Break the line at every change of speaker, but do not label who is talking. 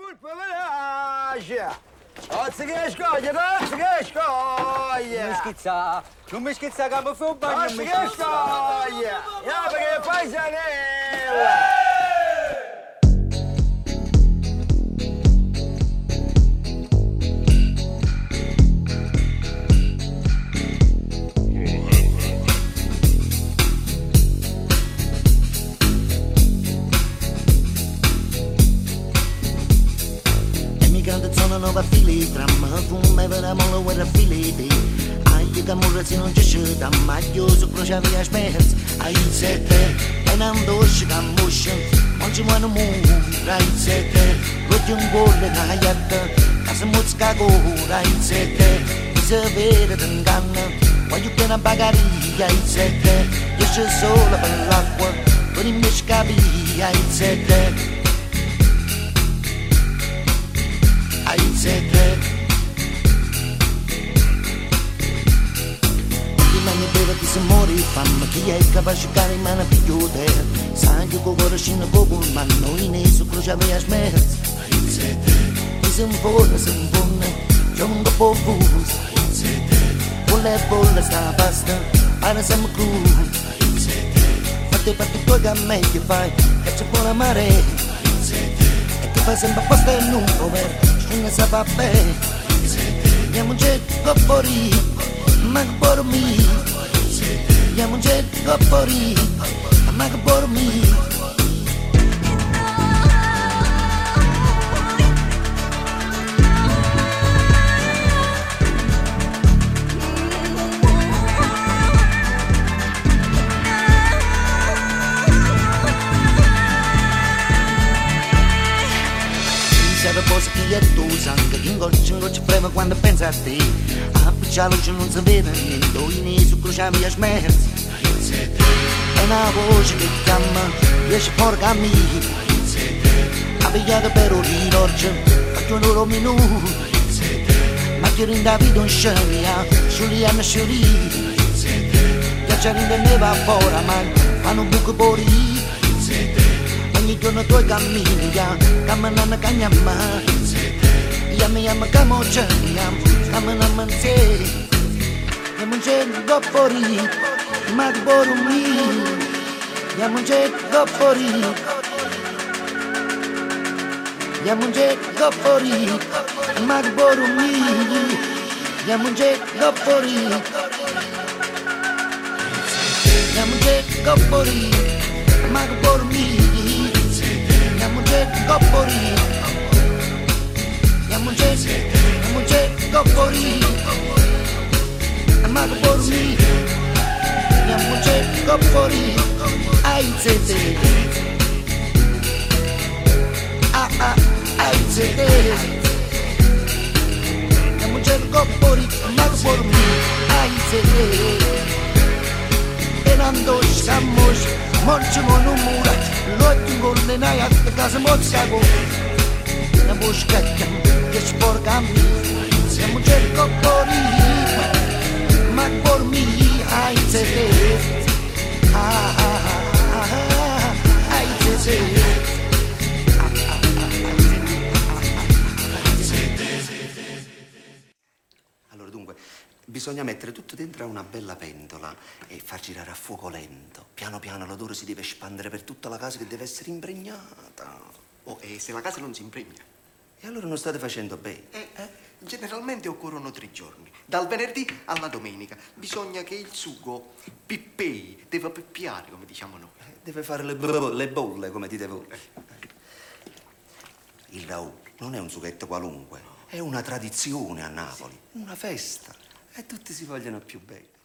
colpa veloce! Oggi che scoglie, oggi che scoglie!
Non mi schizza capo fu bagno!
Oggi che scoglie! Ja, perché fai Zanella!
Zona nuova fili, tramma fume vera molla guerra fili Ai che morre se non ci sceda, ma io su croce via smerz Ai sette, e non dosci che musci, non ci muoiono mura Ai sette, roti un golle cagliatta, che si muzzica cura Ai sette, mi si vede t'inganna, voglio che una bagaria Ai sette, esce sola per l'acqua, con i miei scavi Ai sette Ai sette Rimane beve che se muore famma chi è capace di cari mano pigliute sai che con cuore scende con un manno in esso croce aveva smerz Ai sette chi se impone c'è un capo bus Ai sette bolle sta pasta pane siamo crudi Ai sette fatti tuoi che meglio fai che c'è buona marea Ai sette e che fa sempre apposta e non over non sa va bene, andiamo un getto fuori, ma che por me, andiamo un getto fuori, ma che por me. Cosa che è tu sangue, che ingoccia prema quando pensa a te a la luce non si vede niente, in su crucia via smerz è una voce che chiama, riesce fuori a me avviata per un ritorcio, faccio un loro minuto ma che rinda vita un sceglia, sciuliamo sciuli che c'è rinda ne va fuori, ma fanno un buco fuori ogni giorno tuoi cammini, camminano cagnamma Yamma camocciam, camminamo insieme Yamma un getto fuori, ma che por me Yamma un getto fuori Yamma un getto fuori, ma che por me Yamma un getto fuori Yamma un getto fuori, ma che por me Andiamo un getto fuori Andiamo un getto fuori Ma che por me Andiamo un getto fuori Ai sette Ai sette Andiamo un getto fuori Ma che por me Ai sette E non dosciamo Morci mono mura, l'occhio con le naie a casa mozzago La buscaccia che sporca a me Siamo cerco fuori, ma por me ai sette Ai sette
Allora dunque bisogna mettere tutto dentro a una bella pentola e far girare a fuoco lento. Piano piano l'odore si deve espandere per tutta la casa che deve essere impregnata.
Oh, e se la casa non si impregna?
E allora non state facendo bene?
Generalmente occorrono 3 giorni, dal venerdì alla domenica. Bisogna che il sugo pippei, deve pippiare, come diciamo noi.
Deve fare le bolle, come dite voi. Il ragù non è un sughetto qualunque, è una tradizione a Napoli, una festa. E tutti si vogliono più bene.